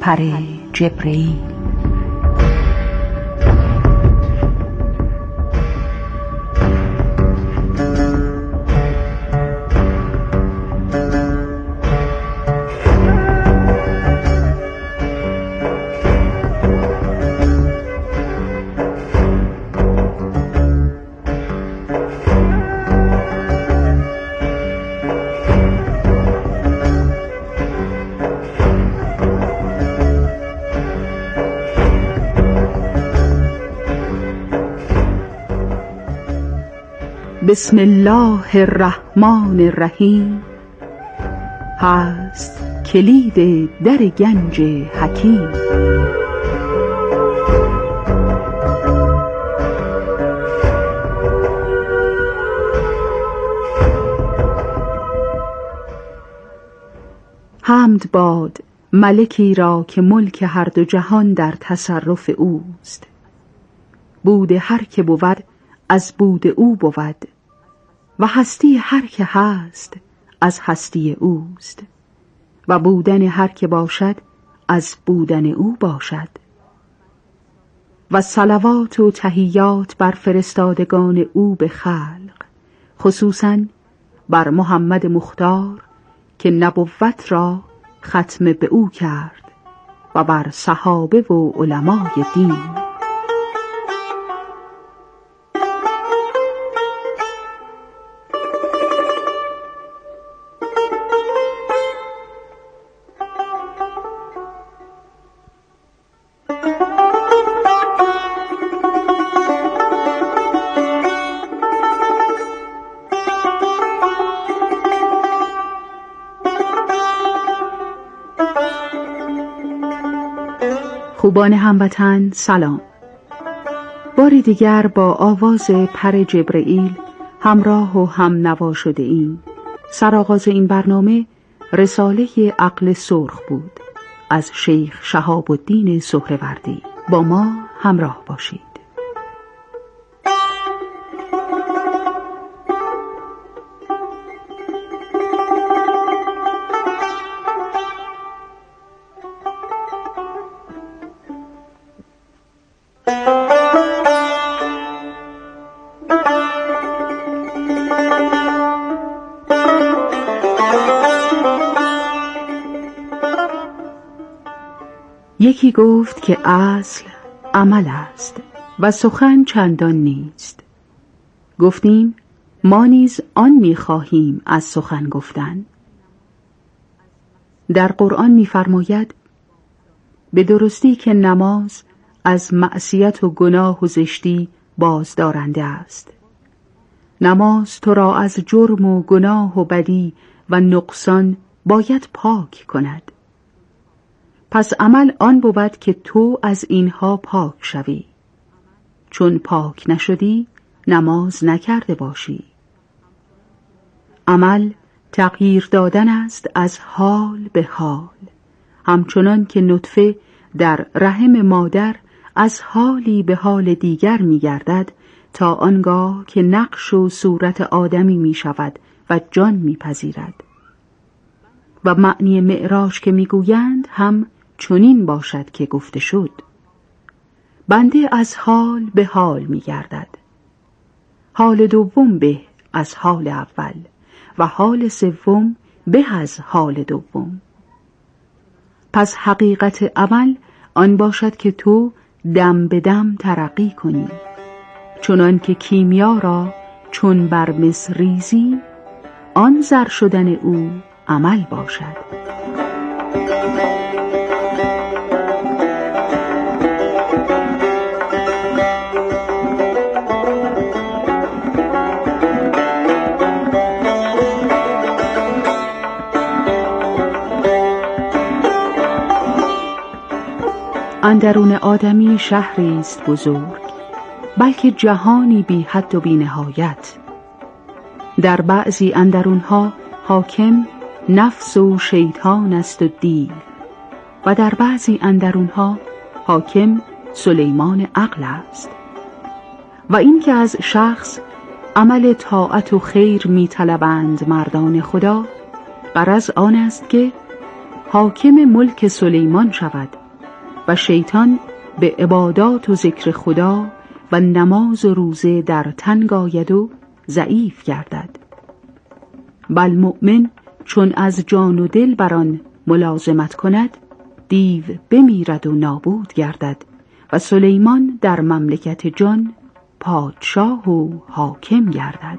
پر جبرئیل. بسم الله الرحمن الرحیم. هست کلید در گنج حکیم. حمد باد ملکی را که ملک هر دو جهان در تصرف اوست. بود هر که بود از بود او بود و هستی هر که هست از هستی اوست و بودن هر که باشد از بودن او باشد. و صلوات و تحیات بر فرستادگان او به خلق، خصوصاً بر محمد مختار که نبوت را ختم به او کرد و بر صحابه و علمای دین. خوبان هموطن سلام. باری دیگر با آواز پر جبرئیل همراه و هم نوا شده ایم. سرآغاز این برنامه رساله عقل سرخ بود از شیخ شهاب الدین سهروردی. با ما همراه باشید. یکی گفت که اصل عمل است و سخن چندان نیست. گفتیم ما نیز آن می‌خواهیم از سخن گفتن. در قرآن می‌فرماید به درستی که نماز از معصیت و گناه و زشتی بازدارنده است. نماز تو را از جرم و گناه و بدی و نقصان باید پاک کند. پس عمل آن بود که تو از اینها پاک شوی. چون پاک نشدی نماز نکرده باشی. عمل تغییر دادن است از حال به حال، همچنان که نطفه در رحم مادر از حالی به حال دیگر می گردد تا آنگاه که نقش و صورت آدمی می شود و جان می پذیرد. و معنی معراج که می گویند هم چنین باشد که گفته شد بنده از حال به حال می گردد. حال دوم به از حال اول و حال سوم به از حال دوم. پس حقیقت عمل آن باشد که تو دم به دم ترقی کنی، چنان که کیمیا را چون بر مس ریزی آن زر شدن او عمل باشد. اندرون آدمی شهری است بزرگ، بلکه جهانی بی حد و بی نهایت. در بعضی اندرونها حاکم نفس و شیطان است و دیو، و در بعضی اندرونها حاکم سلیمان عقل است. و این که از شخص عمل طاعت و خیر می طلبند مردان خدا، غرض آن است که حاکم ملک سلیمان شود و شیطان به عبادات و ذکر خدا و نماز و روزه در تنگ آید و ضعیف گردد. بل مؤمن چون از جان و دل بر آن ملازمت کند، دیو بمیرد و نابود گردد و سلیمان در مملکت جان پادشاه و حاکم گردد.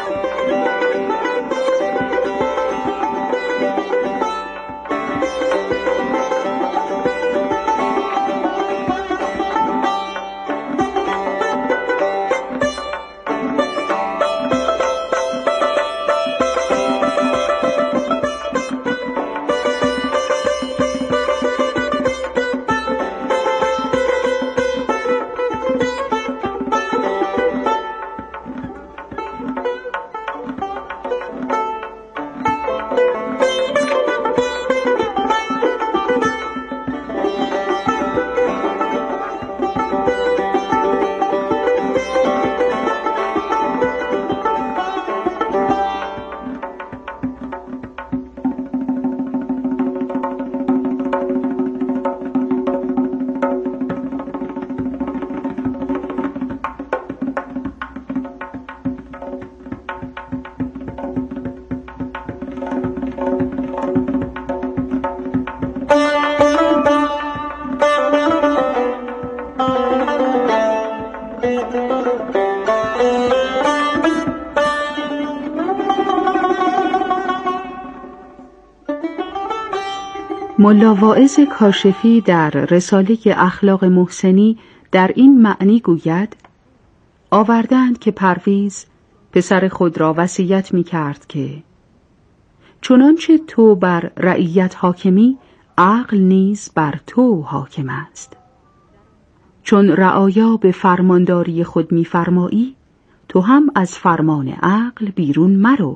ملا واعظ کاشفی در رساله اخلاق محسنی در این معنی گوید: آوردند که پرویز پسر خود را وصیت می کرد که چنانچه تو بر رعیت حاکمی، عقل نیز بر تو حاکم است. چون رعایا به فرمانداری خود می فرمایی، تو هم از فرمان عقل بیرون مرو.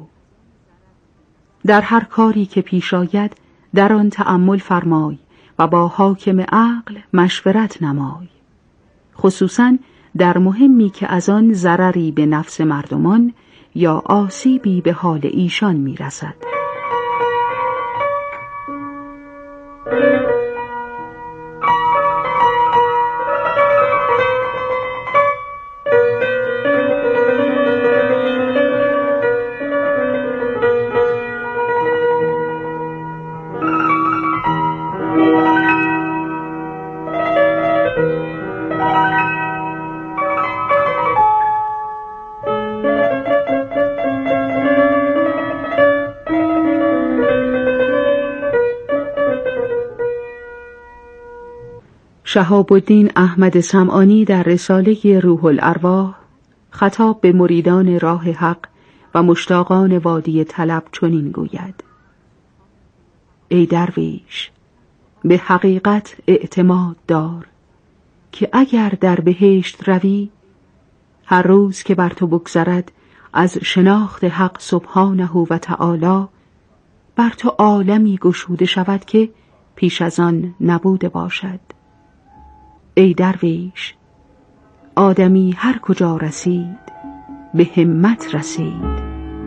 در هر کاری که پیش آید در آن تأمل فرمای و با حاکم عقل مشورت نمای، خصوصاً در مهمی که از آن ضرری به نفس مردمان یا آسیبی به حال ایشان می رسد. شهاب الدین احمد سمعانی در رساله روح الارواح خطاب به مریدان راه حق و مشتاقان وادی طلب چنین گوید: ای درویش، به حقیقت اعتماد دار که اگر در بهشت روی، هر روز که بر تو بگذرد از شناخت حق سبحانه و تعالی، بر تو عالمی گشوده شود که پیش از آن نبوده باشد. ای درویش، آدمی هر کجا رسید به همت رسید.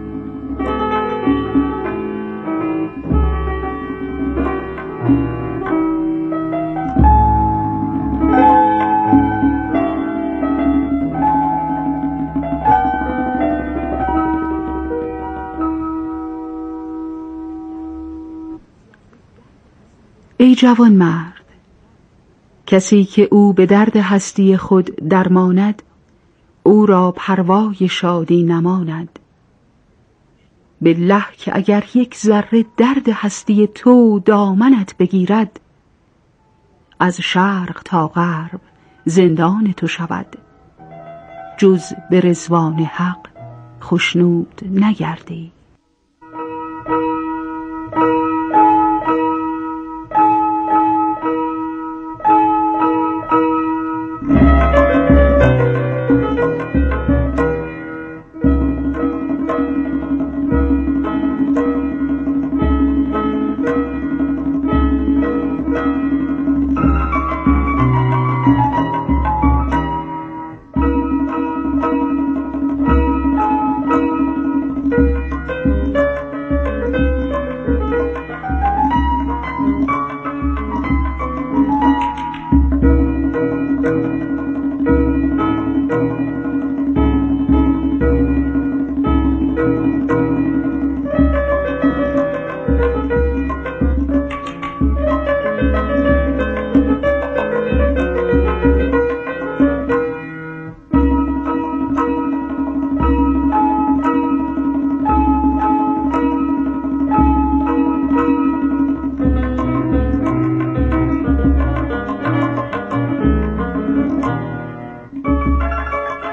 ای جوان مرد، کسی که او به درد هستی خود درماند، او را پروای شادی نماند. بالله که اگر یک ذره درد هستی تو دامنت بگیرد، از شرق تا غرب زندان تو شود، جز به رضوان حق خشنود نگردی.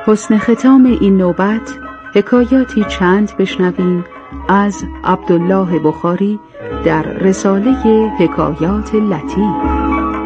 حسن ختام این نوبت حکایاتی چند بشنویم از عبدالله بخاری در رساله حکایات لطیف.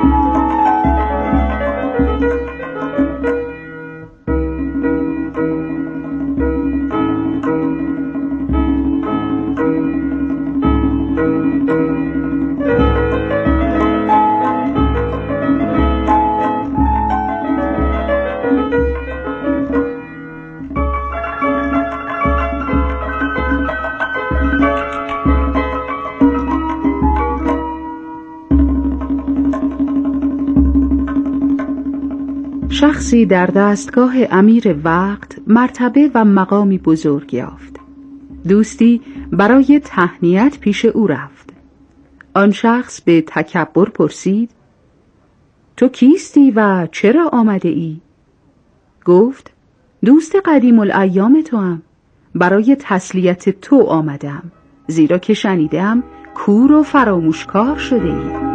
شخصی در دستگاه امیر وقت مرتبه و مقامی بزرگ یافت. دوستی برای تهنیت پیش او رفت. آن شخص به تکبر پرسید: تو کیستی و چرا آمده ای؟ گفت: دوست قدیم الایام توام، برای تسلیت تو آمدم، زیرا که شنیدم کور و فراموشکار شده ای.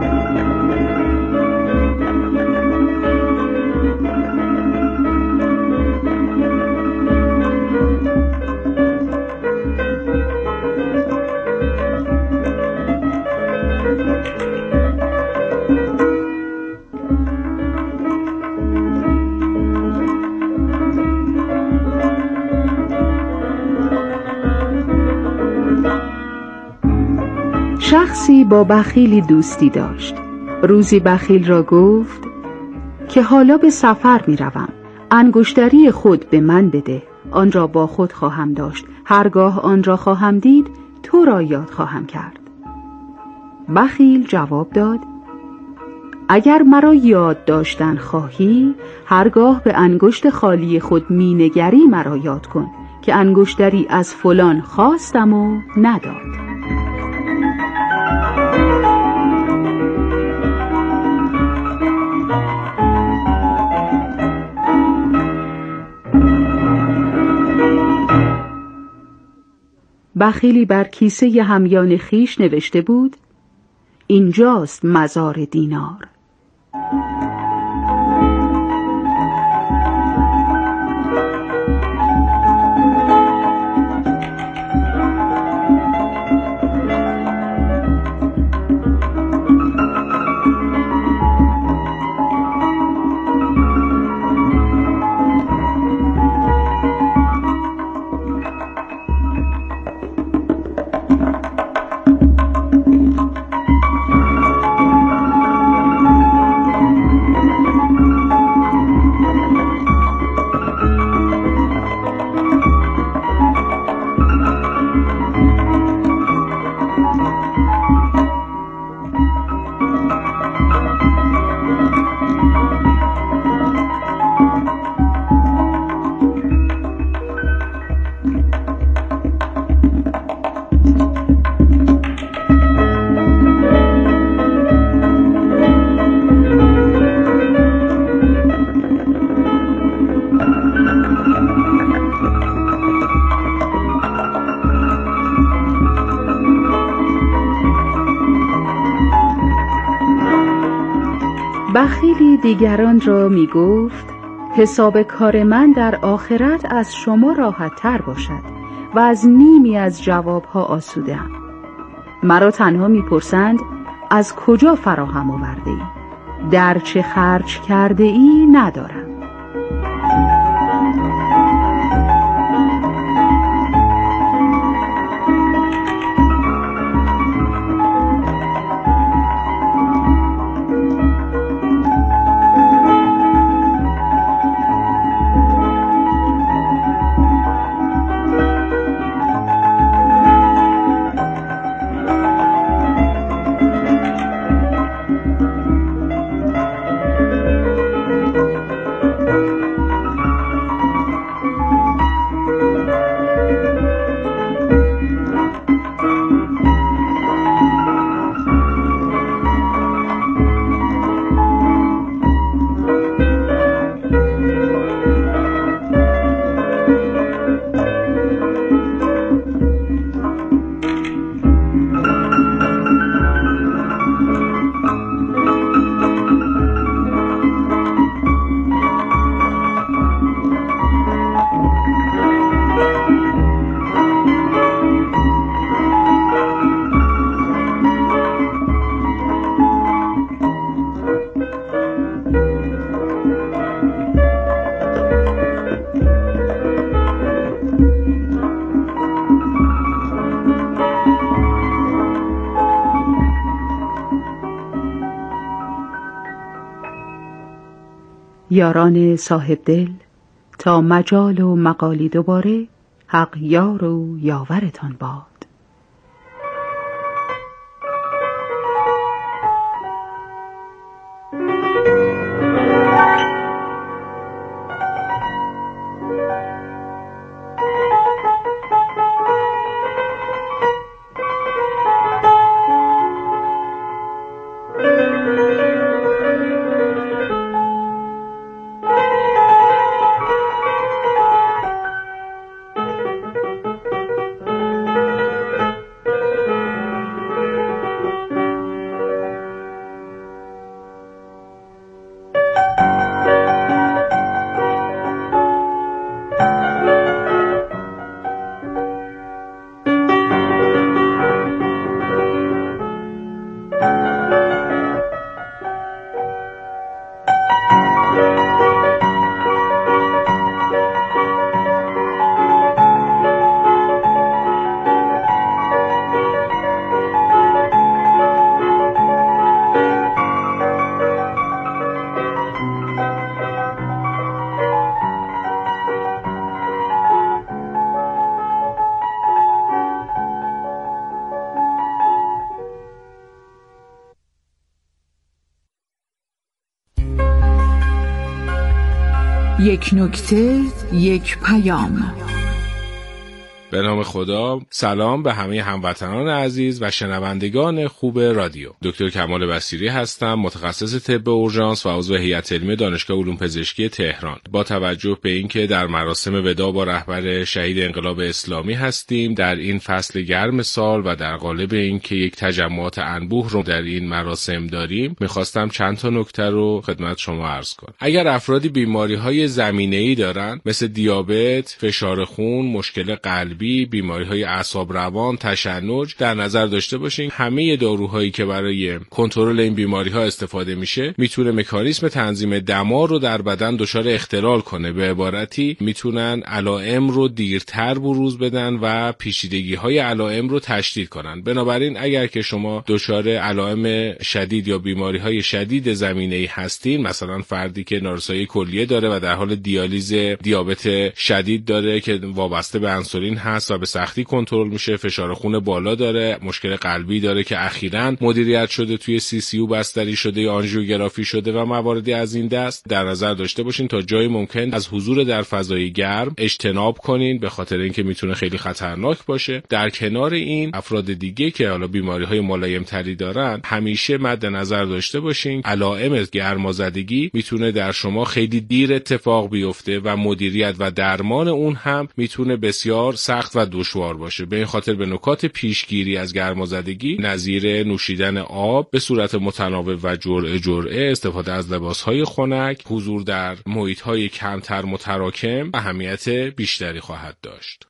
شخصی با بخیلی دوستی داشت. روزی بخیل را گفت که حالا به سفر می روم، انگشتری خود به من بده، آن را با خود خواهم داشت، هرگاه آن را خواهم دید تو را یاد خواهم کرد. بخیل جواب داد: اگر مرا یاد داشتن خواهی، هرگاه به انگشت خالی خود می نگری مرا یاد کن که انگشتری از فلان خواستم و نداد. بخیلی بر کیسه همیان خیش نوشته بود: اینجاست مزار دینار. بخیلی دیگران را می گفت: حساب کار من در آخرت از شما راحت تر باشد و از نیمی از جوابها آسوده‌ام. مرا تنها می پرسند از کجا فراهم آورده ای؟ در چه خرج کرده ای ندارم. یاران صاحب دل، تا مجال و مقالی دوباره، حق یار و یاورتان باد. یک نکته، یک پیام. به نام خدا. سلام به همه هموطنان عزیز و شنوندگان خوب رادیو. دکتر کمال بصیری هستم، متخصص طب اورژانس و عضو هیئت علمی دانشگاه علوم پزشکی تهران. با توجه به اینکه در مراسم وداع با رهبر شهید انقلاب اسلامی هستیم در این فصل گرم سال و در قالب اینکه یک تجمعات انبوه رو در این مراسم داریم، میخواستم چند تا نکته رو خدمت شما عرض کنم. اگر افرادی بیماری‌های زمینه‌ای دارن مثل دیابت، فشار خون، مشکل قلبی، بیماری‌های اعصاب روان، تشنج در نظر داشته باشین همه داروهایی که برای کنترل این بیماری‌ها استفاده میشه میتونه مکانیزم تنظیم دما رو در بدن دچار اختلال کنه. به عبارتی میتونن علائم رو دیرتر بروز بدن و پیچیدگی‌های علائم رو تشدید کنن. بنابراین اگر که شما دچار علائم شدید یا بیماری‌های شدید زمینه‌ای هستین، مثلا فردی که نارسایی کلیه داره و در حال دیالیز دیابت شدید داره که وابسته به انسولین هست و به سختی کنترل میشه، فشار خون بالا داره، مشکل قلبی داره که اخیراً مدیریت شده توی CCU بستری شده یا آنژیوگرافی شده و مواردی از این دست، در نظر داشته باشین تا جای ممکن از حضور در فضای گرم اجتناب کنین، به خاطر اینکه میتونه خیلی خطرناک باشه. در کنار این افراد دیگه که حالا بیماری‌های ملایم تری دارن، همیشه مد نظر داشته باشین علائم گرمازدگی میتونه در شما خیلی دیر اتفاق بیفته و مدیریت و درمان اون هم میتونه بسیار سخت و دشوار باشه. به این خاطر به نکات پیشگیری از گرمازدگی نظیر نوشیدن آب به صورت متناوب و جرعه، استفاده از لباسهای خنک، حضور در محیط‌های کمتر متراکم اهمیت بیشتری خواهد داشت.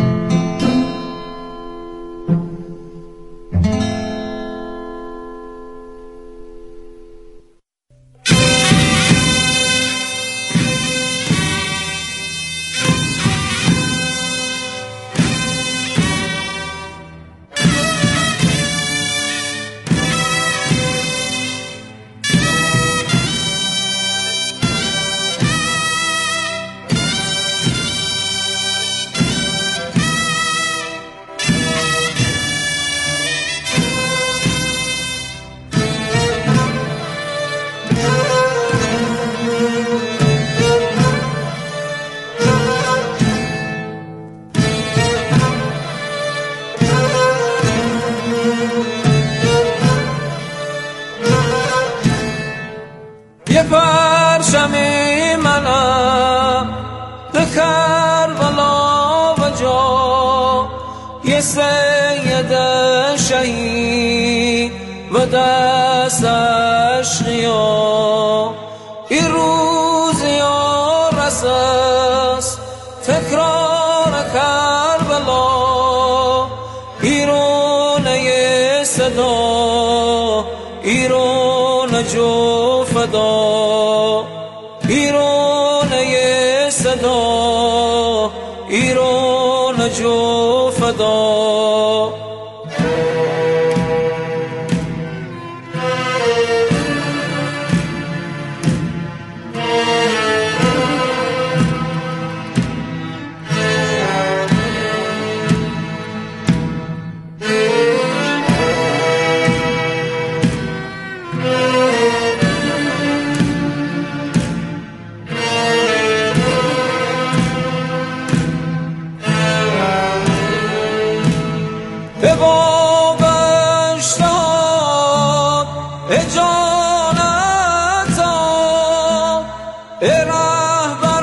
پرچمی منم به کربلا و جا یه سید شهید و دستش غیا این روز یا رسس تکرار کربلا ایرونه صدا ایرون جو فدا ایرونه صدا ایرون جو فدا. ای رهبر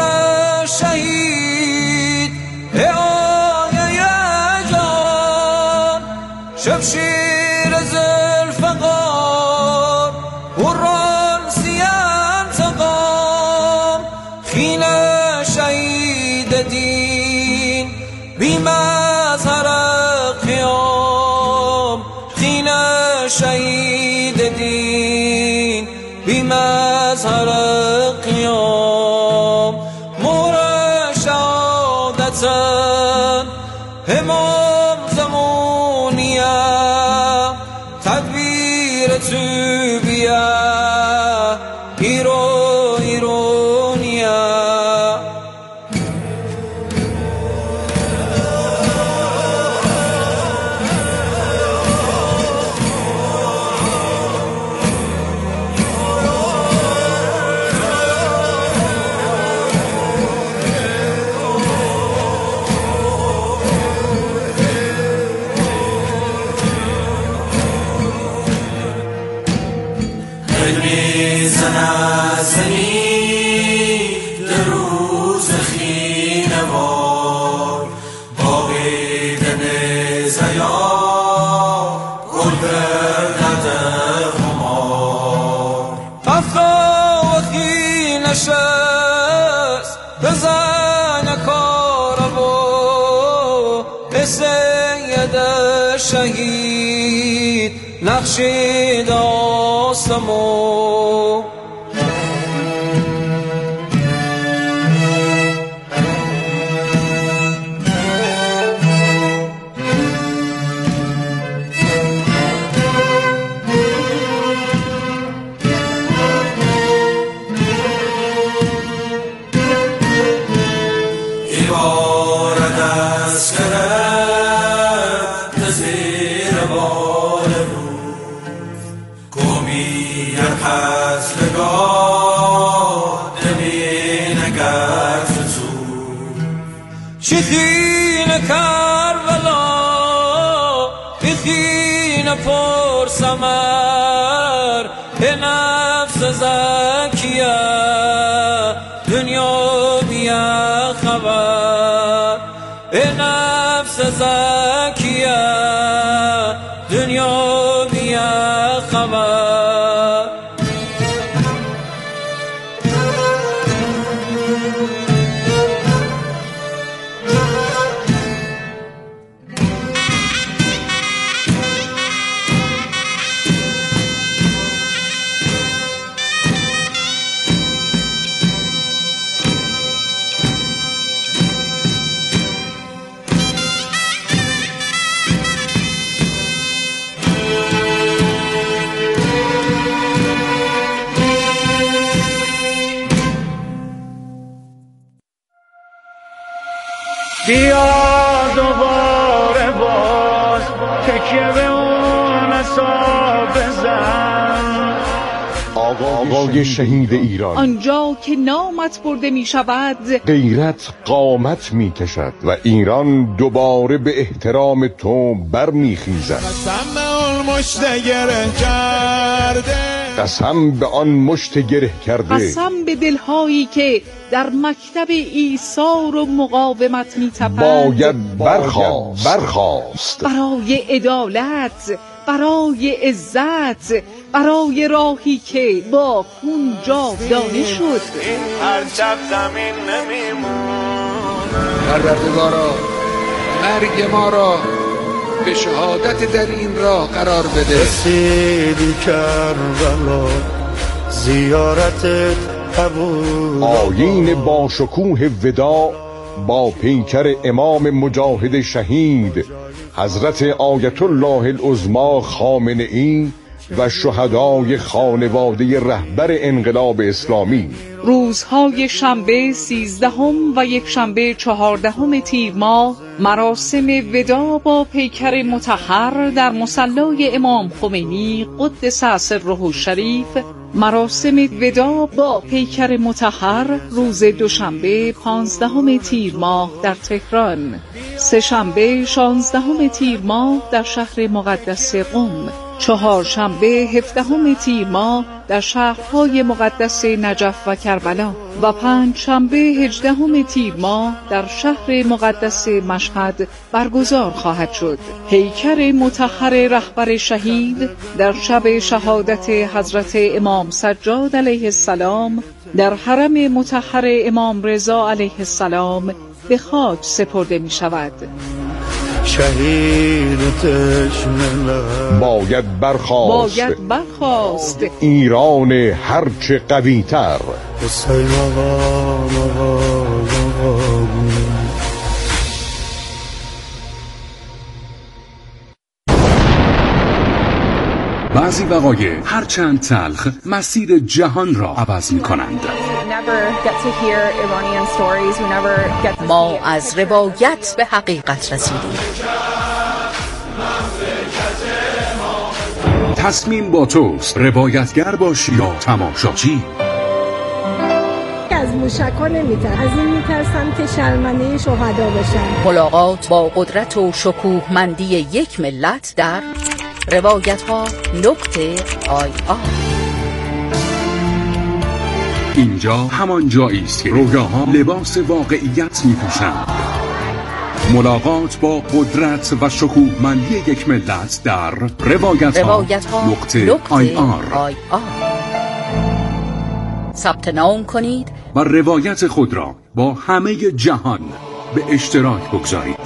شهید، ای آیه جان، شمشیر ذوالفقار قرآن سیان تقام، خین شهید دین بی مظهر قیام، خین شهید دین بی مظهر قیام، مهر شهادتن امام زمانیه، تدبیر توبیه ایرانیه. زنی در روز خینوار، با بیدن زیا گل بردد همار، افتا و خینشست بزن کاربو، سید شهید نقشید آسمو. عبارت از کرد زیر بال روز، گمی پس نگاه نمینگر زود، شخین کربلا بخین پرسمر، به نفس زکیه دنیا بیا خبر، به نفس زکیه دنیا بیا خبر. بیا دوباره باز تکیه به اون عصا بزن. آقای شهید ایران، آنجا که نامت برده می شود غیرت قامت می کشد و ایران دوباره به احترام تو بر می خیزد. قسم به آن مشت گره کرده، قسم به آن مشت گره کرده، قسم به دلهایی که در مکتب ایثار و مقاومت می تپند، باید برخاست برای عدالت، برای عزت، برای راهی که با خون جاودانه شد. این پرچم زمین نمیمونه. پروردگارا مرگ ما را به شهادت در این راه قرار بده. رسیدی کربلا زیارتت قبول، آیین با شکوه وداع با پیکر امام مجاهد شهید حضرت آیت الله العظمی خامنه‌ای و شهدای خانواده رهبر انقلاب اسلامی. روزهای شنبه 13 و یکشنبه 14 تیر ماه مراسم وداع با پیکر مطهر در مصلی امام خمینی قدس سره الشریف. مراسم وداع با پیکر مطهر روز دوشنبه 15 تیر ماه در تهران، سه‌شنبه 16 تیر ماه در شهر مقدس قم چهارشنبه 17 تیر ماه در شهرهای مقدس نجف و کربلا و پنجشنبه 18 تیر ماه در شهر مقدس مشهد برگزار خواهد شد. پیکر مطهر رهبر شهید در شب شهادت حضرت امام سجاد علیه السلام در حرم مطهر امام رضا علیه السلام به خاک سپرده می شود. شهید تشنه باید برخاست ایران هرچه قوی تر. بعضی وقایع هرچند تلخ مسیر جهان را عوض می کنند. ما از روایت به حقیقت رسیدیم. تصمیم با توست، روایتگر باشی یا تماشاچی. از موشک‌ها نمی‌ترسم، از این می‌ترسم که شرمنده شهدا بشن. ملاقات با قدرت و شکوهمندی یک ملت در روایت‌ها.ir. اینجا همان جایی است که رویاها لباس واقعیت می‌پوشند. ملاقات با قدرت و شکوهمندی یک ملت در روایت‌ها.ir. ثبت نام کنید و روایت خود را با همه جهان به اشتراک بگذارید.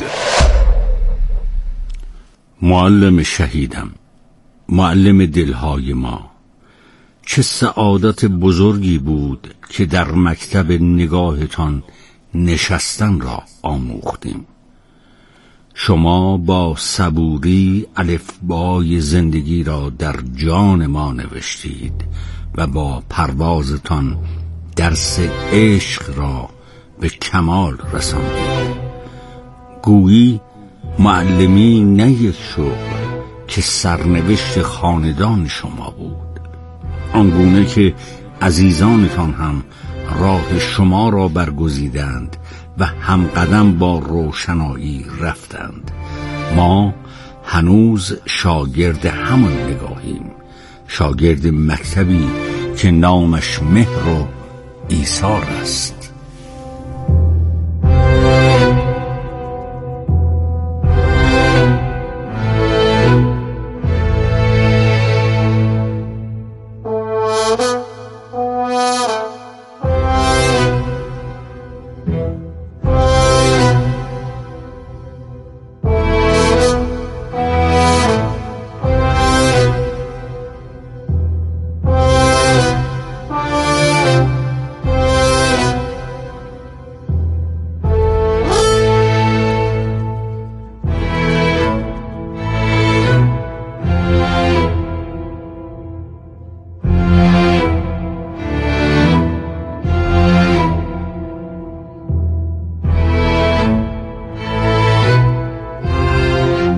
معلم شهیدم، معلم دلهای ما، چه سعادت بزرگی بود که در مکتب نگاهتان نشستن را آموختیم. شما با صبوری الفبای زندگی را در جان ما نوشتید و با پروازتان درس عشق را به کمال رساندید. گویی معلمی نه یک شغل که سرنوشت خاندان شما بود، آنگونه که عزیزانتان هم راه شما را برگزیدند و همقدم با روشنایی رفتند. ما هنوز شاگرد همان نگاهیم، شاگرد مکتبی که نامش مهر و ایثار است.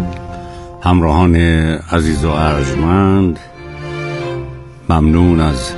همراهان عزیز و ارجمند، ممنون از